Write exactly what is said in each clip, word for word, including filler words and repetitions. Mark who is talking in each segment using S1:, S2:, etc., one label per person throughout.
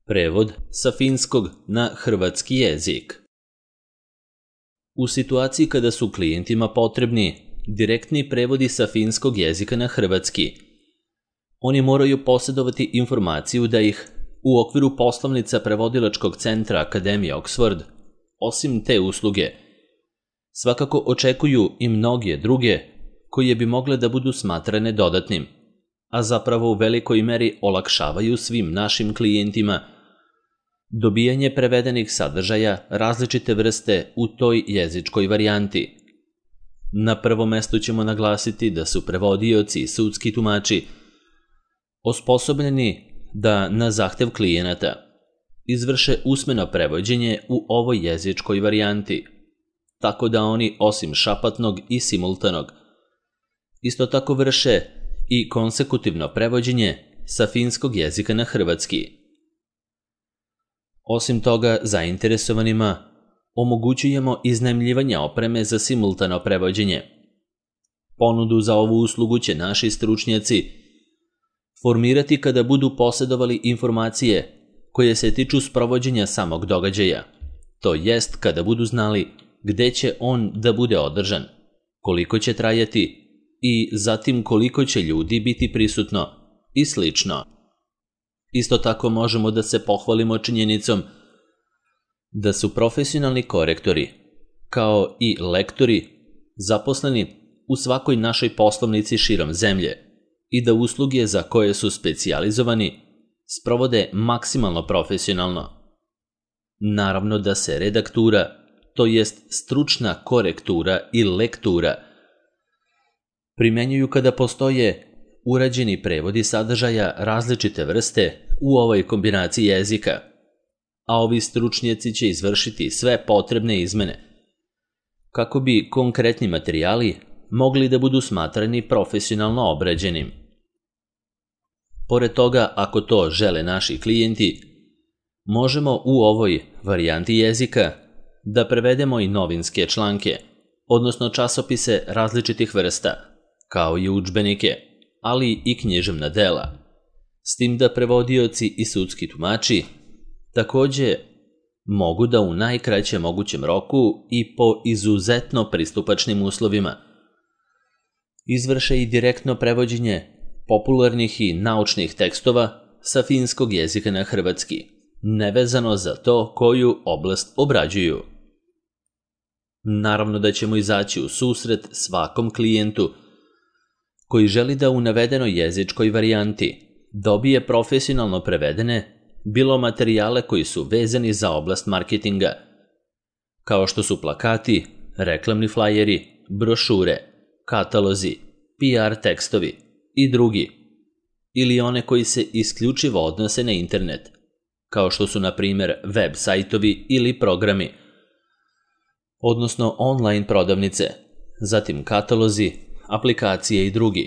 S1: Prevod sa finskog na hrvatski jezik. U situaciji kada su klijentima potrebni direktni prevodi sa finskog jezika na hrvatski, oni moraju posjedovati informaciju da ih u okviru poslovnica prevodilačkog centra Akademije Oxford, osim te usluge, svakako očekuju i mnoge druge koje bi mogle da budu smatrane dodatnim, a zapravo u velikoj meri olakšavaju svim našim klijentima dobijanje prevedenih sadržaja različite vrste u toj jezičkoj varijanti. Na prvom mestu ćemo naglasiti da su prevodioci i sudski tumači osposobljeni da na zahtev klijenata izvrše usmeno prevođenje u ovoj jezičkoj varijanti, tako da oni osim šapatnog i simultanog isto tako vrše i konsekutivno prevođenje sa finskog jezika na hrvatski. Osim toga, zainteresovanima omogućujemo iznajmljivanje opreme za simultano prevođenje. Ponudu za ovu uslugu će naši stručnjaci formirati kada budu posjedovali informacije koje se tiču sprovođenja samog događaja, to jest kada budu znali gde će on da bude održan, koliko će trajati i zatim koliko će ljudi biti prisutno i slično. Isto tako možemo da se pohvalimo činjenicom da su profesionalni korektori, kao i lektori, zaposleni u svakoj našoj poslovnici širom zemlje i da usluge za koje su specijalizovani sprovode maksimalno profesionalno. Naravno da se redaktura, to jest stručna korektura i lektura, primenjuju kada postoje urađeni prevodi sadržaja različite vrste u ovoj kombinaciji jezika, a ovi stručnjaci će izvršiti sve potrebne izmene kako bi konkretni materijali mogli da budu smatrani profesionalno obrađenim. Pored toga, ako to žele naši klijenti, možemo u ovoj varijanti jezika da prevedemo i novinske članke, odnosno časopise različitih vrsta, kao i udžbenike, ali i književna dela, s tim da prevodioci i sudski tumači takođe mogu da u najkraćem mogućem roku i po izuzetno pristupačnim uslovima izvrše i direktno prevođenje popularnih i naučnih tekstova sa finskog jezika na hrvatski, nevezano za to koju oblast obrađuju. Naravno da ćemo izaći u susret svakom klijentu koji želi da u navedenoj jezičkoj varijanti dobije profesionalno prevedene bilo materijale koji su vezani za oblast marketinga, kao što su plakati, reklamni flajeri, brošure, katalozi, P R tekstovi i drugi, ili one koji se isključivo odnose na internet, kao što su na primjer web sajtovi ili programi, odnosno online prodavnice, zatim katalozi, aplikacije i drugi.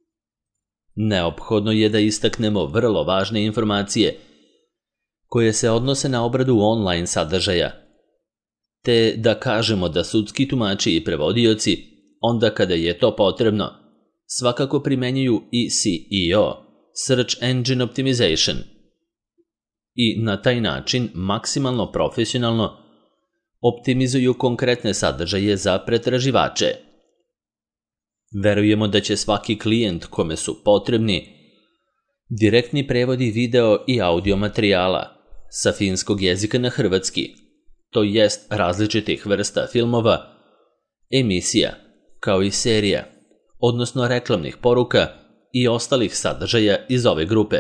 S1: Neophodno je da istaknemo vrlo važne informacije koje se odnose na obradu online sadržaja, te da kažemo da sudski tumači i prevodioci, onda kada je to potrebno, svakako primenjuju i S E O, Search Engine Optimization, i na taj način maksimalno profesionalno optimizuju konkretne sadržaje za pretraživače. Verujemo da će svaki klijent kome su potrebni direktni prevodi video i audio materijala sa finskog jezika na hrvatski, to jest različitih vrsta filmova, emisija, kao i serija, odnosno reklamnih poruka i ostalih sadržaja iz ove grupe,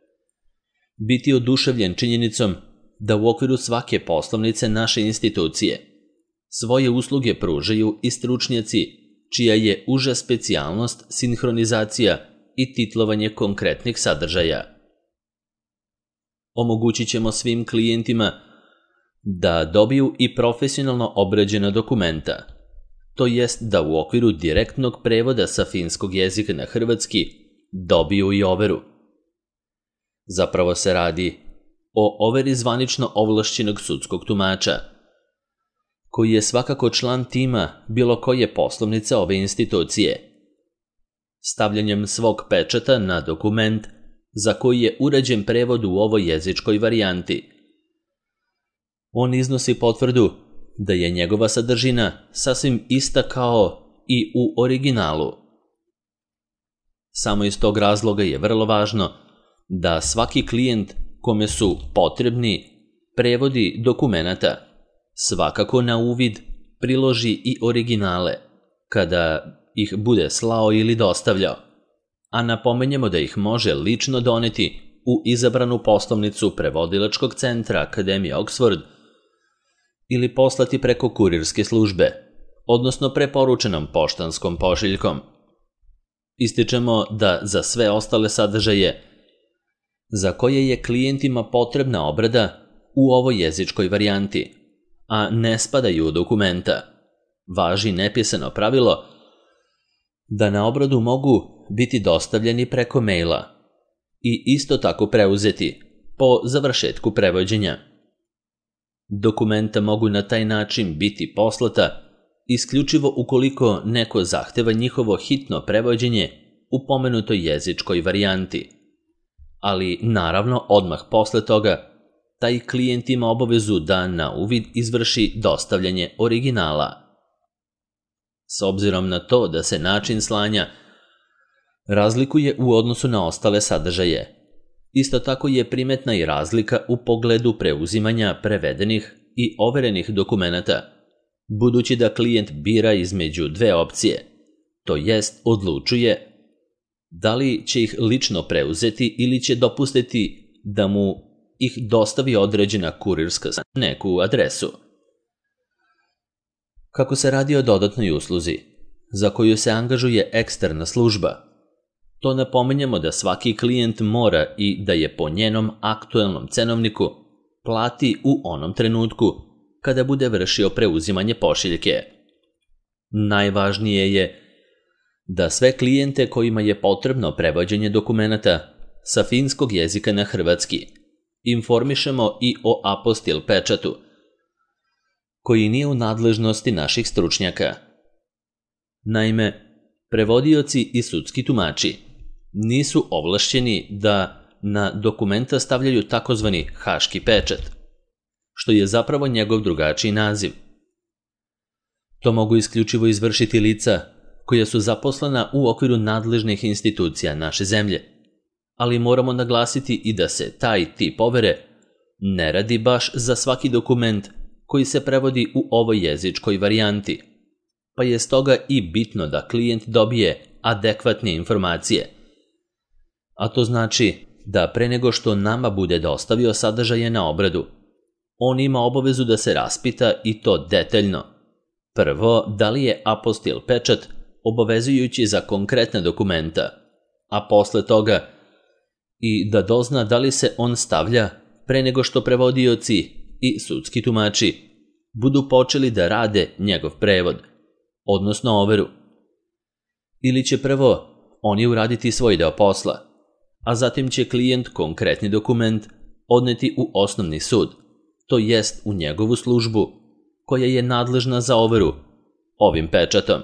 S1: biti oduševljen činjenicom da u okviru svake poslovnice naše institucije svoje usluge pružaju i stručnjaci čija je uža specijalnost sinhronizacija i titlovanje konkretnih sadržaja. Omogućit ćemo svim klijentima da dobiju i profesionalno obrađena dokumenta, to jest da u okviru direktnog prevoda sa finskog jezika na hrvatski dobiju i overu. Zapravo se radi o overi zvanično ovlašćenog sudskog tumača, koji je svakako član tima bilo koje poslovnice ove institucije. Stavljanjem svog pečata na dokument za koji je urađen prevod u ovoj jezičkoj varijanti. On iznosi potvrdu da je njegova sadržina sasvim ista kao i u originalu. Samo iz tog razloga je vrlo važno da svaki klijent kome su potrebni prevodi dokumenata svakako na uvid priloži i originale kada ih bude slao ili dostavljao, a napomenjemo da ih može lično doneti u izabranu poslovnicu prevodilačkog centra Akademije Oxford ili poslati preko kurirske službe, odnosno preporučenom poštanskom pošiljkom. Ističemo da za sve ostale sadržaje za koje je klijentima potrebna obrada u ovoj jezičkoj varijanti, a ne spadaju u dokumenta, važi nepisano pravilo da na obradu mogu biti dostavljeni preko maila i isto tako preuzeti po završetku prevođenja. Dokumenta mogu na taj način biti poslata isključivo ukoliko neko zahteva njihovo hitno prevođenje u pomenutoj jezičkoj varijanti, ali naravno odmah posle toga taj klijent ima obavezu da na uvid izvrši dostavljanje originala. S obzirom na to da se način slanja razlikuje u odnosu na ostale sadržaje, isto tako je primetna i razlika u pogledu preuzimanja prevedenih i overenih dokumenata, budući da klijent bira između dve opcije, to jest odlučuje da li će ih lično preuzeti ili će dopustiti da mu ih dostavi određena kurirska na neku adresu. Kako se radi o dodatnoj usluzi, za koju se angažuje eksterna služba, to napominjemo da svaki klijent mora i da je po njenom aktuelnom cenovniku plati u onom trenutku kada bude vršio preuzimanje pošiljke. Najvažnije je da sve klijente kojima je potrebno prevođenje dokumenata sa finskog jezika na hrvatski informišemo i o apostil pečatu, koji nije u nadležnosti naših stručnjaka. Naime, prevodioci i sudski tumači nisu ovlašćeni da na dokumenta stavljaju takozvani haški pečat, što je zapravo njegov drugačiji naziv. To mogu isključivo izvršiti lica koja su zaposlena u okviru nadležnih institucija naše zemlje, ali moramo naglasiti i da se taj tip overe ne radi baš za svaki dokument koji se prevodi u ovoj jezičkoj varijanti, pa je stoga i bitno da klijent dobije adekvatne informacije. A to znači da pre nego što nama bude dostavio sadržaje na obradu, on ima obavezu da se raspita i to detaljno. Prvo, da li je apostil pečat obavezujući za konkretne dokumenta, a posle toga i da dozna da li se on stavlja pre nego što prevodioci i sudski tumači budu počeli da rade njegov prevod, odnosno overu. Ili će prvo oni uraditi svoj deo posla, a zatim će klijent konkretni dokument odneti u osnovni sud, to jest u njegovu službu, koja je nadležna za overu ovim pečatom.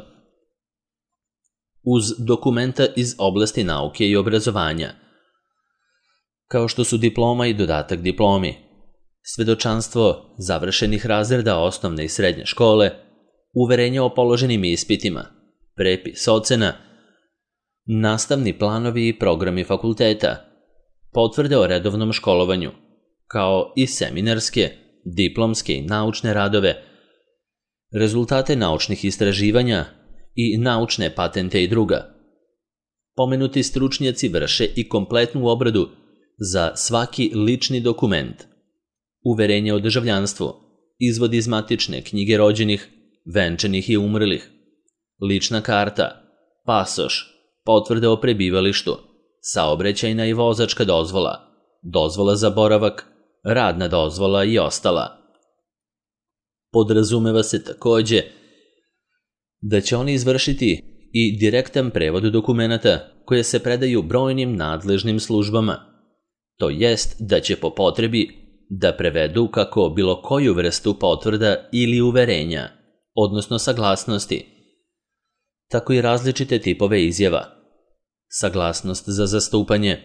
S1: Uz dokumenta iz oblasti nauke i obrazovanja, kao što su diploma i dodatak diplomi, svedočanstvo završenih razreda osnovne i srednje škole, uverenje o položenim ispitima, prepis ocena, nastavni planovi i programi fakulteta, potvrde o redovnom školovanju, kao i seminarske, diplomske i naučne radove, rezultate naučnih istraživanja i naučne patente i druga. Pomenuti stručnjaci vrše i kompletnu obradu za svaki lični dokument, uverenje o državljanstvu, izvod iz matične knjige rođenih, venčanih i umrlih, lična karta, pasoš, potvrde o prebivalištu, saobraćajna i vozačka dozvola, dozvola za boravak, radna dozvola i ostala. Podrazumeva se takođe da će oni izvršiti i direktan prevod dokumenata koje se predaju brojnim nadležnim službama, to jest da će po potrebi da prevedu kako bilo koju vrstu potvrda ili uverenja, odnosno saglasnosti, tako i različite tipove izjava, saglasnost za zastupanje,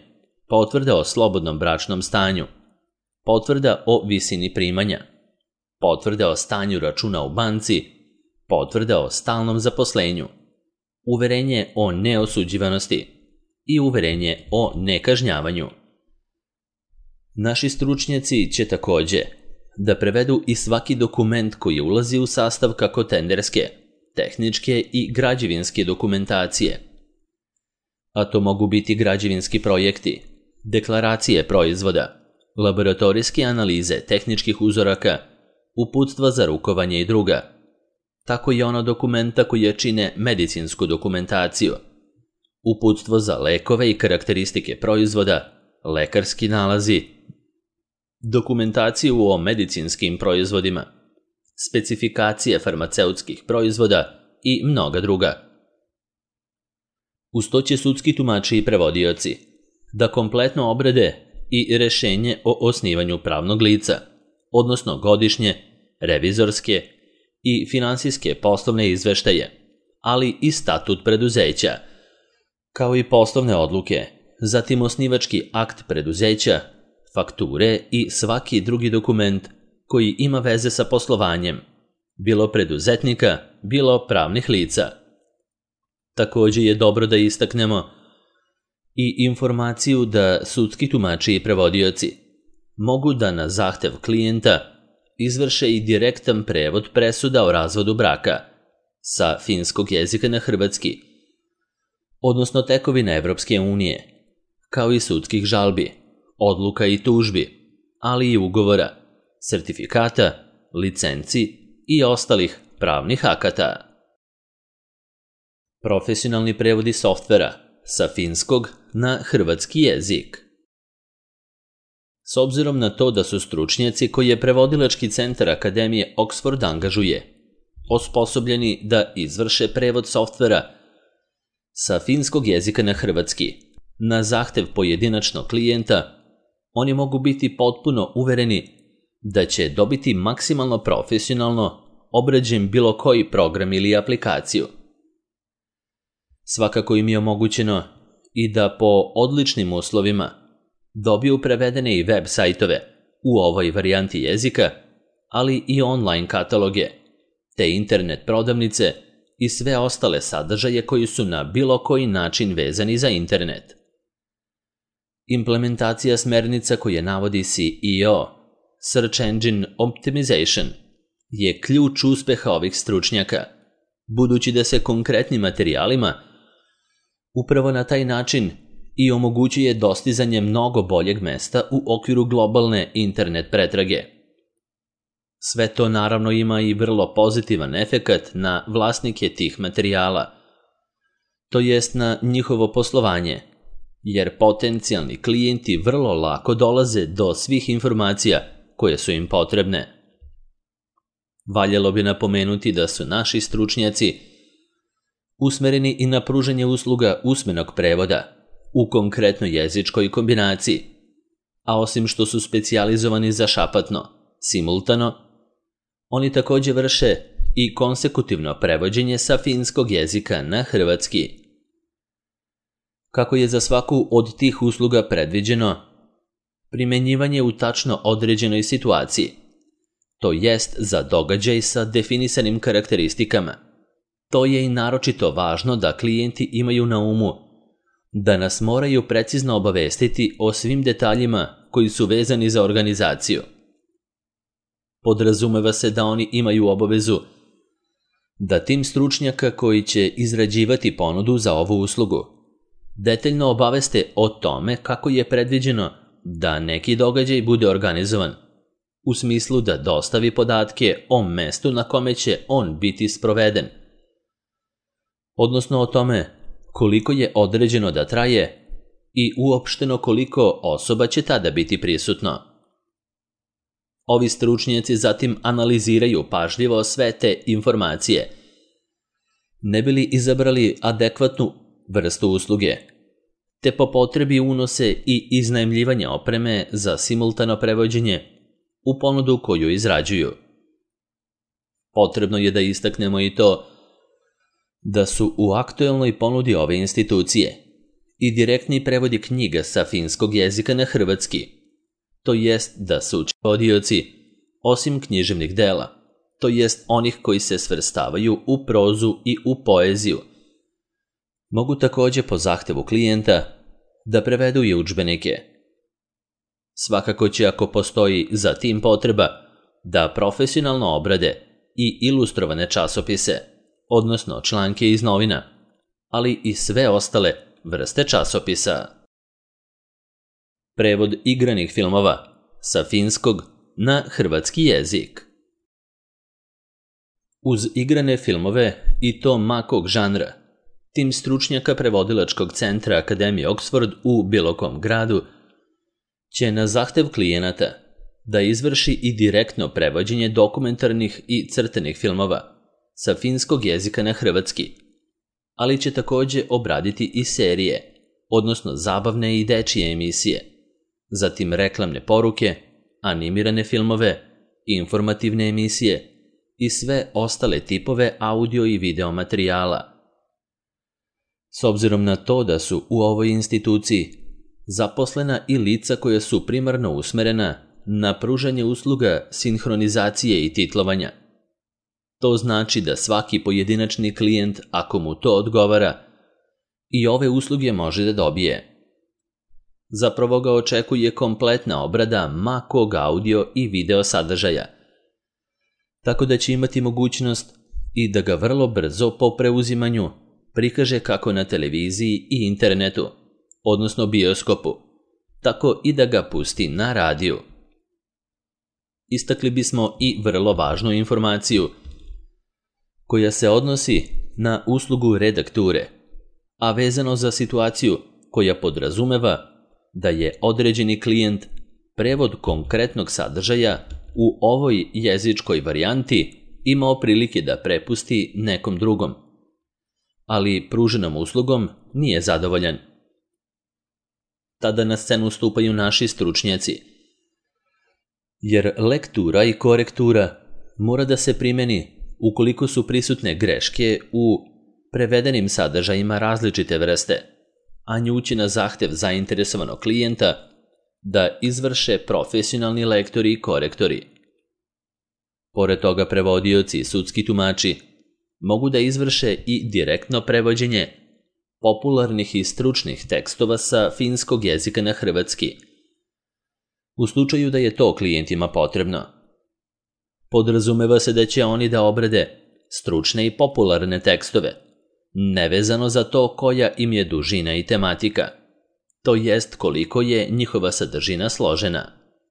S1: potvrda o slobodnom bračnom stanju, potvrda o visini primanja, potvrda o stanju računa u banci, potvrda o stalnom zaposlenju, uverenje o neosuđivanosti i uverenje o nekažnjavanju. Naši stručnjaci će takođe da prevedu i svaki dokument koji ulazi u sastav kako tenderske, tehničke i građevinske dokumentacije. A to mogu biti građevinski projekti, deklaracije proizvoda, laboratorijske analize tehničkih uzoraka, uputstva za rukovanje i druga, tako i ona dokumenta koje čine medicinsku dokumentaciju, uputstvo za lekove i karakteristike proizvoda, lekarski nalazi, dokumentaciju o medicinskim proizvodima, specifikacije farmaceutskih proizvoda i mnoga druga. Uz to će sudski tumači i prevodioci da kompletno obrade i rešenje o osnivanju pravnog lica, odnosno godišnje, revizorske i finansijske poslovne izveštaje, ali i statut preduzeća, kao i poslovne odluke, zatim osnivački akt preduzeća, fakture i svaki drugi dokument koji ima veze sa poslovanjem, bilo preduzetnika, bilo pravnih lica. Takođe je dobro da istaknemo i informaciju da sudski tumači i prevodioci mogu da na zahtev klijenta izvrše i direktan prevod presuda o razvodu braka sa finskog jezika na hrvatski, odnosno tekovina Evropske unije, kao i sudskih žalbi, odluka i tužbi, ali i ugovora, sertifikata, licenci i ostalih pravnih akata. Profesionalni prevodi softvera sa finskog na hrvatski jezik. S obzirom na to da su stručnjaci koji je prevodilački centar Akademije Oxford angažuje, osposobljeni da izvrše prevod softvera sa finskog jezika na hrvatski, na zahtev pojedinačnog klijenta, oni mogu biti potpuno uvereni da će dobiti maksimalno profesionalno obrađen bilo koji program ili aplikaciju. Svakako im je omogućeno i da po odličnim uslovima dobiju prevedene i web sajtove u ovoj varijanti jezika, ali i online kataloge, te internet prodavnice i sve ostale sadržaje koji su na bilo koji način vezani za internet. Implementacija smernica koje navodi S E O, Search Engine Optimization, je ključ uspeha ovih stručnjaka, budući da se konkretnim materijalima upravo na taj način i omogućuje dostizanje mnogo boljeg mesta u okviru globalne internet pretrage. Sve to naravno ima i vrlo pozitivan efekat na vlasnike tih materijala, to jest na njihovo poslovanje, jer potencijalni klijenti vrlo lako dolaze do svih informacija koje su im potrebne. Valjalo bi napomenuti da su naši stručnjaci usmereni i na pružanje usluga usmenog prevoda u konkretnoj jezičkoj kombinaciji, a osim što su specijalizovani za šapatno, simultano, oni takođe vrše i konsekutivno prevođenje sa finskog jezika na hrvatski. Kako je za svaku od tih usluga predviđeno primenjivanje u tačno određenoj situaciji, to jest za događaj sa definisanim karakteristikama. To je i naročito važno da klijenti imaju na umu da nas moraju precizno obavestiti o svim detaljima koji su vezani za organizaciju. Podrazumeva se da oni imaju obavezu da tim stručnjaka koji će izrađivati ponudu za ovu uslugu detaljno obaveste o tome kako je predviđeno da neki događaj bude organizovan, u smislu da dostavi podatke o mestu na kome će on biti sproveden, odnosno o tome koliko je određeno da traje i uopšteno koliko osoba će tada biti prisutno. Ovi stručnjaci zatim analiziraju pažljivo sve te informacije, ne bi li izabrali adekvatnu vrstu usluge, te po potrebi unose i iznajmljivanje opreme za simultano prevođenje u ponudu koju izrađuju. Potrebno je da istaknemo i to da su u aktuelnoj ponudi ove institucije i direktni prevodi knjiga sa finskog jezika na hrvatski, to jest da sudski prevodioci, osim književnih dela, to jest onih koji se svrstavaju u prozu i u poeziju, mogu također po zahtevu klijenta da prevedu i udžbenike. Svakako će, ako postoji za tim potreba, da profesionalno obrade i ilustrovane časopise, odnosno članke iz novina, ali i sve ostale vrste časopisa. Prevod igranih filmova sa finskog na hrvatski jezik. Uz igrane filmove, i to makog žanra, tim stručnjaka prevodilačkog centra Akademije Oxford u bilo kom gradu će na zahtev klijenata da izvrši i direktno prevođenje dokumentarnih i crtanih filmova sa finskog jezika na hrvatski, ali će također obraditi i serije, odnosno zabavne i dečije emisije, zatim reklamne poruke, animirane filmove, informativne emisije i sve ostale tipove audio i video materijala. S obzirom na to da su u ovoj instituciji zaposlena i lica koja su primarno usmerena na pružanje usluga sinhronizacije i titlovanja, to znači da svaki pojedinačni klijent, ako mu to odgovara, i ove usluge može da dobije. Zapravo ga očekuje kompletna obrada ma kog audio i video sadržaja, tako da će imati mogućnost i da ga vrlo brzo po preuzimanju prikaže kako na televiziji i internetu, odnosno bioskopu, tako i da ga pusti na radiju. Istakli bismo i vrlo važnu informaciju koja se odnosi na uslugu redakture, a vezano za situaciju koja podrazumeva da je određeni klijent prevod konkretnog sadržaja u ovoj jezičkoj varijanti imao prilike da prepusti nekom drugom, ali pruženom uslugom nije zadovoljan. Tada na scenu stupaju naši stručnjaci, jer lektura i korektura mora da se primeni ukoliko su prisutne greške u prevedenim sadržajima različite vrste, a nju će na zahtev zainteresovanog klijenta da izvrše profesionalni lektori i korektori. Pored toga, prevodioci i sudski tumači mogu da izvrše i direktno prevođenje popularnih i stručnih tekstova sa finskog jezika na hrvatski, u slučaju da je to klijentima potrebno. Podrazumeva se da će oni da obrade stručne i popularne tekstove, nevezano za to koja im je dužina i tematika, to jest koliko je njihova sadržina složena.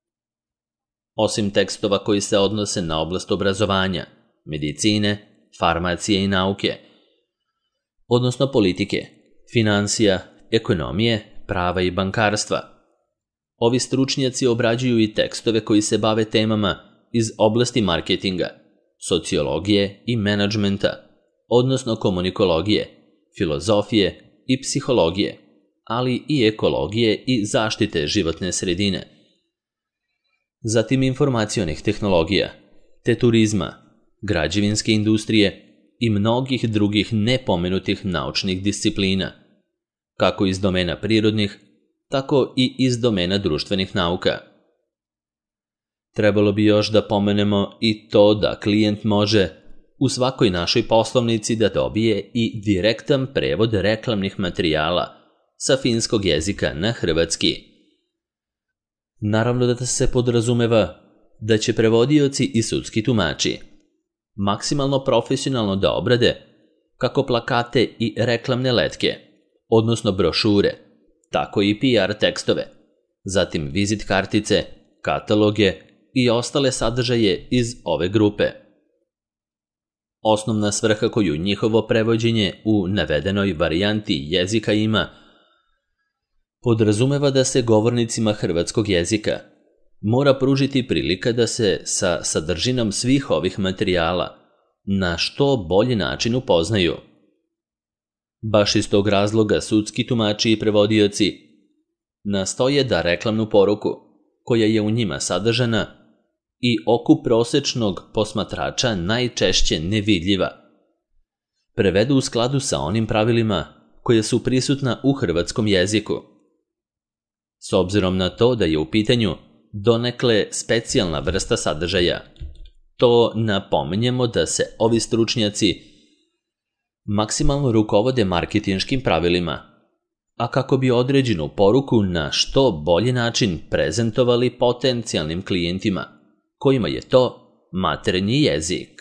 S1: Osim tekstova koji se odnose na oblast obrazovanja, medicine, farmacije i nauke, odnosno politike, financija, ekonomije, prava i bankarstva. Ovi stručnjaci obrađuju i tekstove koji se bave temama iz oblasti marketinga, sociologije i menadžmenta, odnosno komunikologije, filozofije i psihologije, ali i ekologije i zaštite životne sredine. Zatim informacionih tehnologija, te turizma, građevinske industrije i mnogih drugih nepomenutih naučnih disciplina, kako iz domena prirodnih, tako i iz domena društvenih nauka. Trebalo bi još da pomenemo i to da klijent može u svakoj našoj poslovnici da dobije i direktan prevod reklamnih materijala sa finskog jezika na hrvatski. Naravno da se podrazumeva da će prevodioci i sudski tumači maksimalno profesionalno da obrade kako plakate i reklamne letke, odnosno brošure, tako i P R tekstove, zatim vizit kartice, kataloge i ostale sadržaje iz ove grupe. Osnovna svrha koju njihovo prevođenje u navedenoj varijanti jezika ima podrazumeva da se govornicima hrvatskog jezika mora pružiti prilika da se sa sadržinom svih ovih materijala na što bolji način upoznaju. Baš iz tog razloga sudski tumači i prevodioci nastoje da reklamnu poruku, koja je u njima sadržana i oku prosečnog posmatrača najčešće nevidljiva, prevedu u skladu sa onim pravilima koje su prisutna u hrvatskom jeziku. S obzirom na to da je u pitanju donekle specijalna vrsta sadržaja, to napominjemo da se ovi stručnjaci maksimalno rukovode marketinškim pravilima, a kako bi određenu poruku na što bolji način prezentovali potencijalnim klijentima, kojima je to maternji jezik.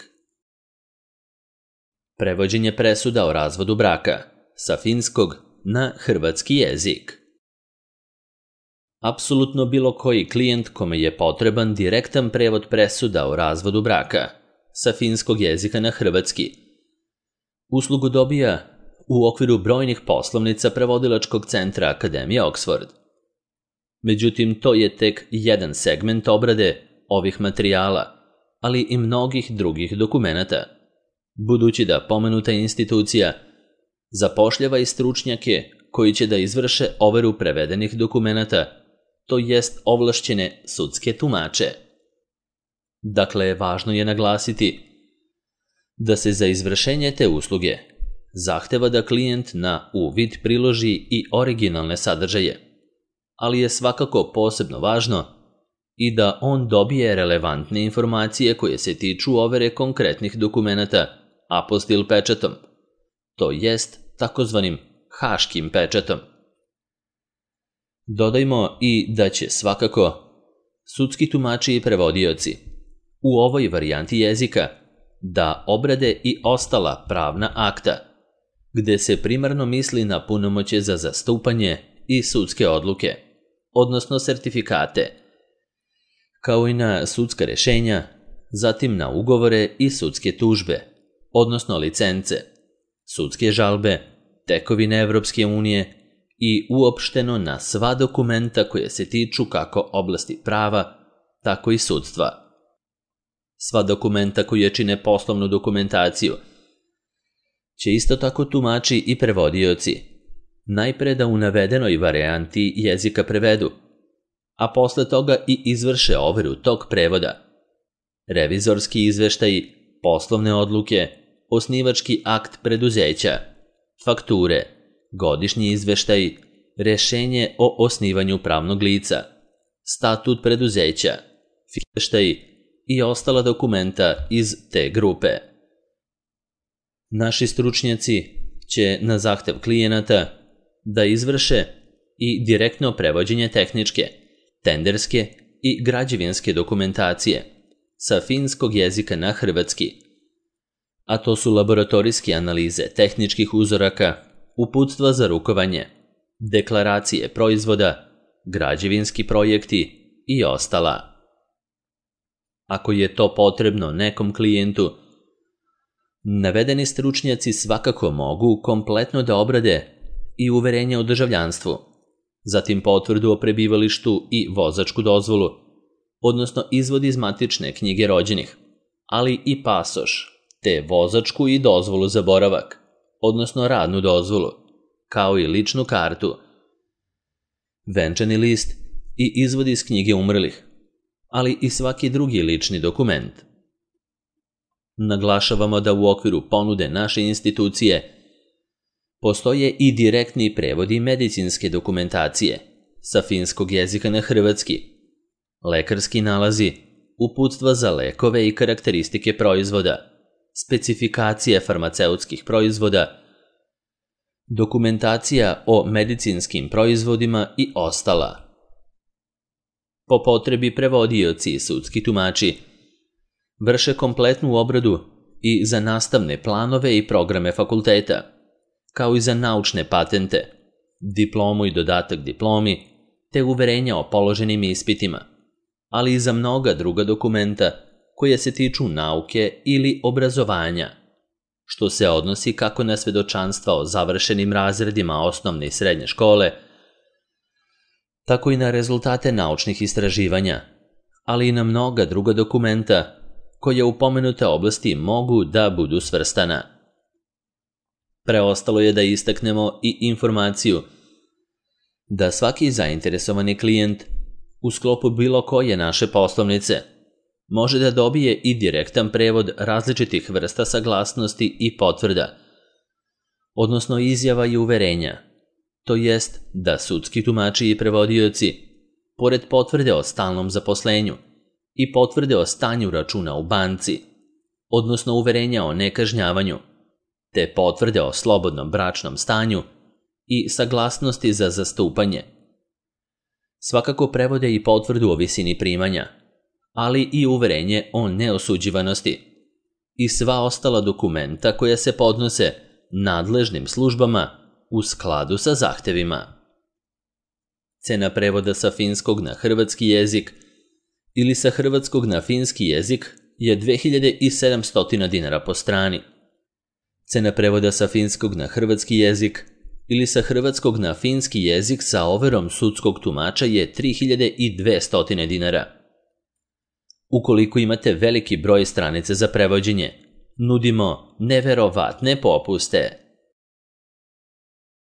S1: Prevođenje presuda o razvodu braka sa finskog na hrvatski jezik. Apsolutno bilo koji klijent kome je potreban direktan prevod presuda o razvodu braka sa finskog jezika na hrvatski uslugu dobija u okviru brojnih poslovnica prevodilačkog centra Akademije Oxford. Međutim, to je tek jedan segment obrade ovih materijala, ali i mnogih drugih dokumenata, budući da pomenuta institucija zapošljava i stručnjake koji će da izvrše overu prevedenih dokumenata, to jest ovlašćene sudske tumače. Dakle, važno je naglasiti da se za izvršenje te usluge zahteva da klijent na uvid priloži i originalne sadržaje, ali je svakako posebno važno i da on dobije relevantne informacije koje se tiču overe konkretnih dokumenata apostil pečatom, to jest takozvanim haškim pečatom. Dodajmo i da će svakako sudski tumači i prevodioci u ovoj varijanti jezika da obrade i ostala pravna akta, gde se primarno misli na punomoćje za zastupanje i sudske odluke, odnosno sertifikate, kao i na sudska rešenja, zatim na ugovore i sudske tužbe, odnosno licence, sudske žalbe, tekovine Evropske unije i uopšteno na sva dokumenta koje se tiču kako oblasti prava, tako i sudstva. Sva dokumenta koje čine poslovnu dokumentaciju će isto tako tumači i prevodioci najpre da u navedenoj varijanti jezika prevedu, a posle toga i izvrše overu tog prevoda. Revizorski izveštaji, poslovne odluke, osnivački akt preduzeća, fakture, godišnji izveštaj, rešenje o osnivanju pravnog lica, statut preduzeća, izveštaj i ostala dokumenta iz te grupe. Naši stručnjaci će na zahtev klijenata da izvrše i direktno prevođenje tehničke, tenderske i građevinske dokumentacije sa finskog jezika na hrvatski, a to su laboratorijske analize tehničkih uzoraka, uputstva za rukovanje, deklaracije proizvoda, građevinski projekti i ostala. Ako je to potrebno nekom klijentu, navedeni stručnjaci svakako mogu kompletno da obrade i uverenje o državljanstvu, zatim potvrdu o prebivalištu i vozačku dozvolu, odnosno izvod iz matične knjige rođenih, ali i pasoš, te vozačku i dozvolu za boravak, odnosno radnu dozvolu, kao i ličnu kartu, venčani list i izvod iz knjige umrlih, ali i svaki drugi lični dokument. Naglašavamo da u okviru ponude naše institucije postoje i direktni prevodi medicinske dokumentacije sa finskog jezika na hrvatski, lekarski nalazi, uputstva za lekove i karakteristike proizvoda, specifikacije farmaceutskih proizvoda, dokumentacija o medicinskim proizvodima i ostala. Po potrebi prevodioci i sudski tumači vrše kompletnu obradu i za nastavne planove i programe fakulteta, kao i za naučne patente, diplomu i dodatak diplomi, te uverenja o položenim ispitima, ali i za mnoga druga dokumenta koje se tiču nauke ili obrazovanja, što se odnosi kako na svedočanstva o završenim razredima osnovne i srednje škole, tako i na rezultate naučnih istraživanja, ali i na mnoga druga dokumenta koje u pomenute oblasti mogu da budu svrstana. Preostalo je da istaknemo i informaciju da svaki zainteresovani klijent u sklopu bilo koje naše poslovnice može da dobije i direktan prevod različitih vrsta saglasnosti i potvrda, odnosno izjava i uverenja, to jest da sudski tumači i prevodioci, pored potvrde o stalnom zaposlenju i potvrde o stanju računa u banci, odnosno uverenja o nekažnjavanju, te potvrde o slobodnom bračnom stanju i saglasnosti za zastupanje, svakako prevode i potvrdu o visini primanja, ali i uverenje o neosuđivanosti i sva ostala dokumenta koja se podnose nadležnim službama u skladu sa zahtevima. Cena prevoda sa finskog na hrvatski jezik ili sa hrvatskog na finski jezik je dve hiljade sedamsto dinara po strani. Cena prevoda sa finskog na hrvatski jezik ili sa hrvatskog na finski jezik sa overom sudskog tumača je tri hiljade dvesta dinara. Ukoliko imate veliki broj stranica za prevođenje, nudimo neverovatne popuste.